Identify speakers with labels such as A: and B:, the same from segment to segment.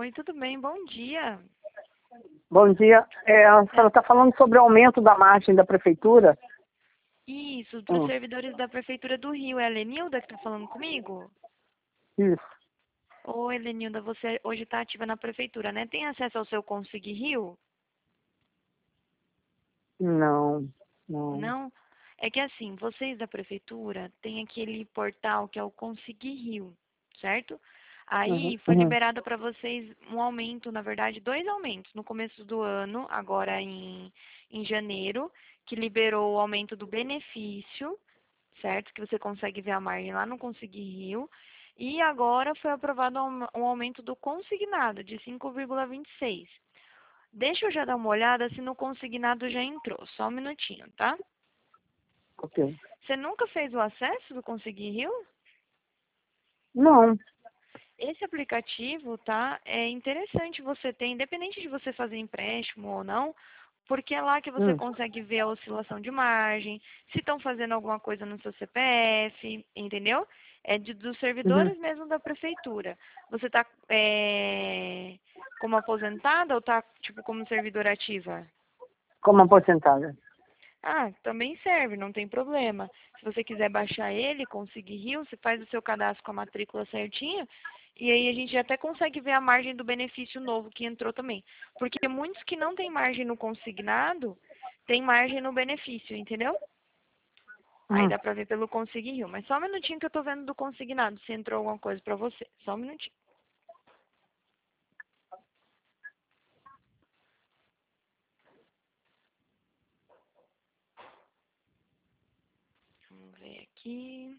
A: Oi, tudo bem? Bom dia.
B: Bom dia. A senhora está falando sobre o aumento da margem da prefeitura?
A: Isso, para os servidores da Prefeitura do Rio. É a Lenilda que está falando comigo?
B: Isso.
A: Oi, Lenilda, você hoje está ativa na Prefeitura, né? Tem acesso ao seu Consegui Rio?
B: Não.
A: Não? É que assim, vocês da Prefeitura têm aquele portal que é o Consegui Rio, certo? Aí foi
B: Uhum.
A: liberado para vocês um aumento, na verdade, 2 aumentos. No começo do ano, agora em janeiro, que liberou o aumento do benefício, certo? Que você consegue ver a margem lá no Consegui Rio. E agora foi aprovado um aumento do consignado de 5,26. Deixa eu já dar uma olhada se no consignado já entrou. Só um minutinho, tá?
B: Ok.
A: Você nunca fez o acesso do Consegui Rio?
B: Não.
A: Esse aplicativo, tá? É interessante você ter, independente de você fazer empréstimo ou não, porque é lá que você consegue ver a oscilação de margem, se estão fazendo alguma coisa no seu CPF, entendeu? É dos servidores mesmo da prefeitura. Você está como aposentada ou está tipo como servidora ativa?
B: Como aposentada.
A: Ah, também serve, não tem problema. Se você quiser baixar ele, conseguir Rio, você faz o seu cadastro com a matrícula certinha, e aí a gente até consegue ver a margem do benefício novo que entrou também. Porque muitos que não têm margem no consignado, tem margem no benefício, entendeu? Aí dá pra ver pelo Conseguir Rio. Mas só um minutinho que eu tô vendo do consignado, se entrou alguma coisa pra você. Só um minutinho. Vamos ver aqui.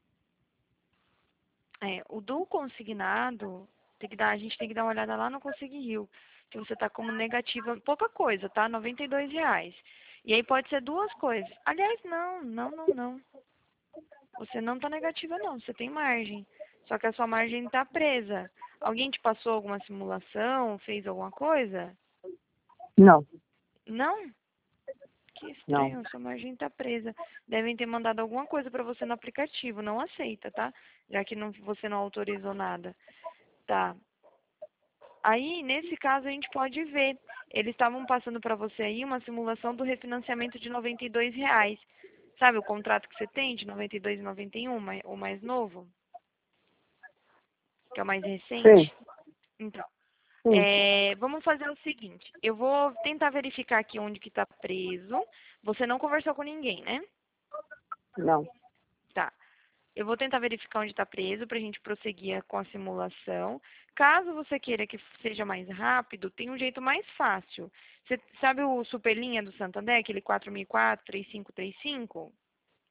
A: O do consignado, a gente tem que dar uma olhada lá no Consegui Rio, que você está como negativa, pouca coisa, tá? R$ 92. E aí pode ser duas coisas. Aliás, não. Você não está negativa, não. Você tem margem. Só que a sua margem está presa. Alguém te passou alguma simulação, fez alguma coisa?
B: Não.
A: Não? Que
B: Não.
A: estranho, sua margem está presa. Devem ter mandado alguma coisa para você no aplicativo. Não aceita, tá? Já que você não autorizou nada. Tá. Aí, nesse caso, a gente pode ver. Eles estavam passando para você aí uma simulação do refinanciamento de R$ 92. Sabe o contrato que você tem de 92 e 91, o mais novo? Que é o mais recente?
B: Sim.
A: Então,
B: Sim.
A: vamos fazer o seguinte. Eu vou tentar verificar aqui onde que está preso. Você não conversou com ninguém, né?
B: Não.
A: Tá. Eu vou tentar verificar onde está preso para a gente prosseguir com a simulação. Caso você queira que seja mais rápido, tem um jeito mais fácil. Você sabe o Superlinha do Santander, aquele 4004-3535?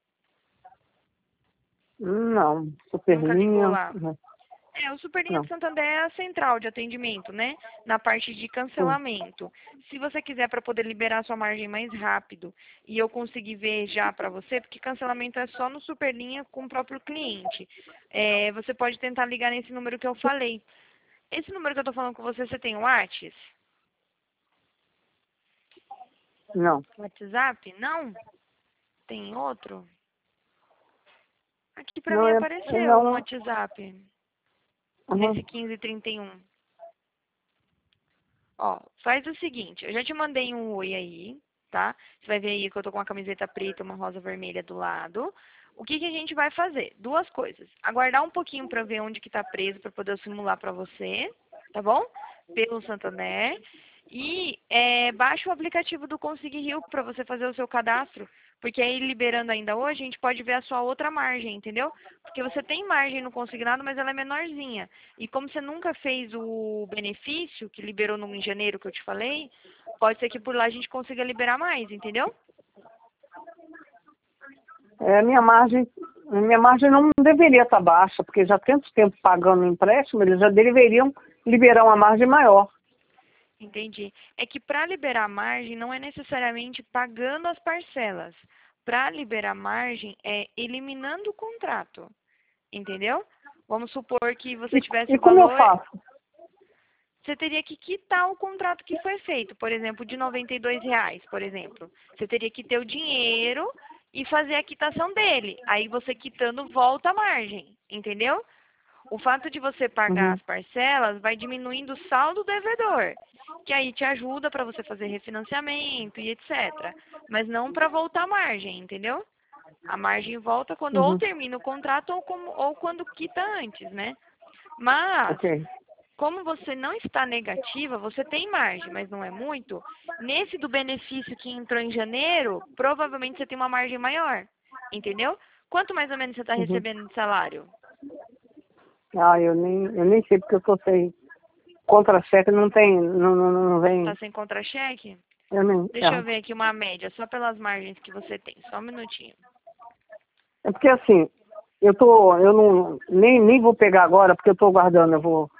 B: Não.
A: Nunca ligou
B: Superlinha.
A: lá? O Superlinha do
B: Não.
A: Santander é a central de atendimento, né? Na parte de
B: Sim.
A: cancelamento. Se você quiser para poder liberar sua margem mais rápido e eu conseguir ver já para você, porque cancelamento é só no Superlinha com o próprio cliente. Você pode tentar ligar nesse número que eu falei. Esse número que eu tô falando com você, você tem o WhatsApp?
B: Não.
A: WhatsApp? Não? Tem outro? Aqui pra
B: Não
A: mim
B: é.
A: apareceu um
B: Não.
A: WhatsApp. Nesse
B: Uhum.
A: 1531. Ó, faz o seguinte, eu já te mandei um oi aí, tá? Você vai ver aí que eu tô com uma camiseta preta e uma rosa vermelha do lado. O que que a gente vai fazer? Duas coisas. Aguardar um pouquinho pra ver onde que tá preso pra poder eu simular pra você, tá bom? Pelo Santander. E baixa o aplicativo do Consegui Rio pra você fazer o seu cadastro. Porque aí, liberando ainda hoje, a gente pode ver a sua outra margem, entendeu? Porque você tem margem no consignado, mas ela é menorzinha. E como você nunca fez o benefício, que liberou no em janeiro, que eu te falei, pode ser que por lá a gente consiga liberar mais, entendeu?
B: Minha margem não deveria estar baixa, porque já tem tanto tempo pagando empréstimo, eles já deveriam liberar uma margem maior.
A: Entendi. É que para liberar margem não é necessariamente pagando as parcelas. Para liberar margem é eliminando o contrato, entendeu? Vamos supor que você tivesse
B: E
A: o
B: como eu
A: valor,
B: faço?
A: você teria que quitar o contrato que foi feito, por exemplo, de R$ 92, por exemplo. Você teria que ter o dinheiro e fazer a quitação dele. Aí você quitando volta a margem, entendeu? O fato de você pagar as parcelas vai diminuindo o saldo devedor, que aí te ajuda para você fazer refinanciamento e etc. Mas não para voltar a margem, entendeu? A margem volta quando ou
B: Uhum.
A: termina o contrato ou quando quita antes, né? Mas,
B: Ok.
A: como você não está negativa, você tem margem, mas não é muito. Nesse do benefício que entrou em janeiro, provavelmente você tem uma margem maior, entendeu? Quanto mais ou menos você está
B: Uhum.
A: recebendo de salário?
B: Ah, eu nem sei porque eu tô sem contra-cheque, não tem, não
A: Tá
B: vem,
A: sem contra-cheque?
B: eu nem,
A: Deixa eu ver aqui uma média, só pelas margens que você tem. Só um minutinho.
B: é porque assim, eu não, nem vou pegar agora, porque eu tô guardando,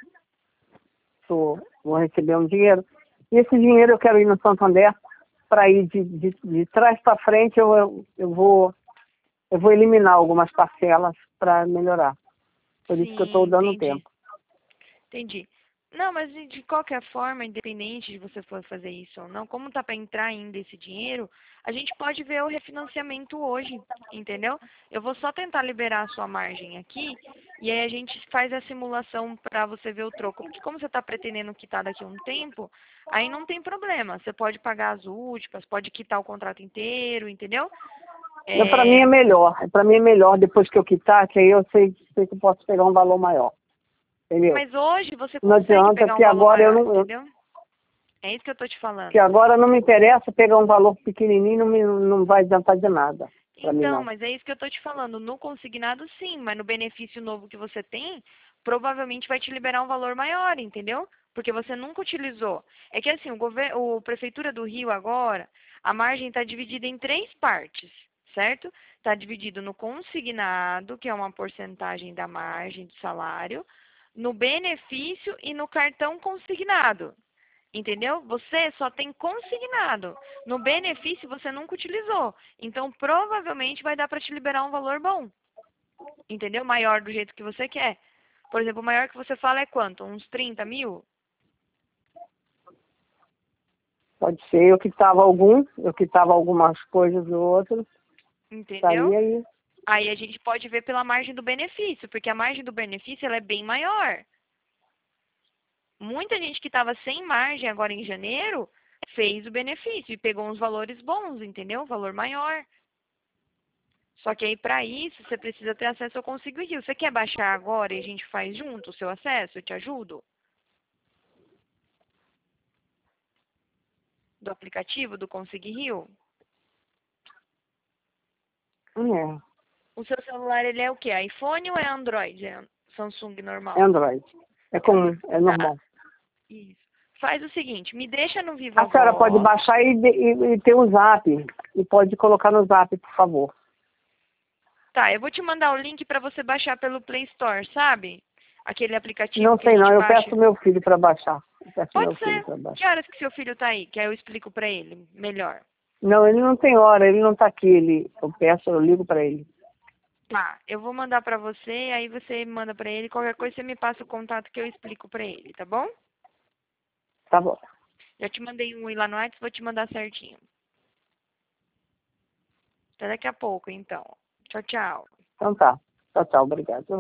B: vou receber um dinheiro, e esse dinheiro eu quero ir no Santander para ir de trás para frente, eu vou eliminar algumas parcelas para melhorar. Por isso que eu estou
A: Sim,
B: dando
A: entendi.
B: tempo.
A: Entendi. Não, mas de qualquer forma, independente de você for fazer isso ou não, como tá para entrar ainda esse dinheiro, a gente pode ver o refinanciamento hoje, entendeu? Eu vou só tentar liberar a sua margem aqui e aí a gente faz a simulação para você ver o troco. Porque como você está pretendendo quitar daqui a um tempo, aí não tem problema. Você pode pagar as últimas, pode quitar o contrato inteiro, entendeu?
B: Para mim
A: É,
B: é melhor, depois que eu quitar, que aí eu sei que eu posso pegar um valor maior, entendeu?
A: mas hoje você
B: Não
A: consegue
B: adianta
A: pegar um
B: que
A: valor
B: agora eu
A: maior,
B: não,
A: entendeu? É isso que eu tô te
B: que
A: falando.
B: agora não me interessa pegar um valor pequenininho, não vai adiantar de nada para mim
A: Então,
B: não.
A: mas é isso que eu tô te falando. No consignado, sim, mas no benefício novo que você tem, provavelmente vai te liberar um valor maior, entendeu? Porque você nunca utilizou. É que assim, o Prefeitura do Rio agora, a margem está dividida em três partes, certo? Está dividido no consignado, que é uma porcentagem da margem de salário, no benefício e no cartão consignado. Entendeu? Você só tem consignado. No benefício você nunca utilizou. Então, provavelmente vai dar para te liberar um valor bom. Entendeu? Maior do jeito que você quer. Por exemplo, o maior que você fala é quanto? Uns 30 mil?
B: Pode ser, eu quitava algumas coisas do outro,
A: Entendeu?
B: saía aí.
A: Aí a gente pode ver pela margem do benefício, porque a margem do benefício ela é bem maior. Muita gente que estava sem margem agora em janeiro fez o benefício e pegou uns valores bons, entendeu? Valor maior. Só que aí, para isso, você precisa ter acesso ao Consigo Rio. Você quer baixar agora e a gente faz junto o seu acesso? Eu te ajudo? Do aplicativo do Consigo Rio?
B: É,
A: O seu celular, ele é o quê? iPhone ou é Android? É Samsung
B: é
A: normal?
B: Android, é
A: É
B: comum,
A: Android.
B: é
A: Tá,
B: normal.
A: isso. Faz o seguinte, me deixa no Viva
B: A senhora pode
A: Voz.
B: baixar e ter o Zap, e pode colocar no Zap, por favor.
A: Tá, eu vou te mandar o link para você baixar pelo Play Store, sabe? Aquele aplicativo
B: Não
A: que a
B: sei não,
A: gente
B: eu
A: baixa.
B: peço meu filho para baixar. Eu peço
A: Pode
B: meu filho
A: ser.
B: para
A: Que
B: baixar.
A: horas que seu filho tá aí? Que aí eu explico para ele melhor.
B: Não, ele não tem hora, ele não está aqui, eu ligo para ele.
A: Tá, eu vou mandar pra você, aí você manda pra ele, qualquer coisa você me passa o contato que eu explico pra ele, tá bom?
B: Tá bom.
A: Já te mandei um lá no WhatsApp, vou te mandar certinho. Até daqui a pouco, então. Tchau, tchau.
B: Então tá. Tchau, tchau, obrigado.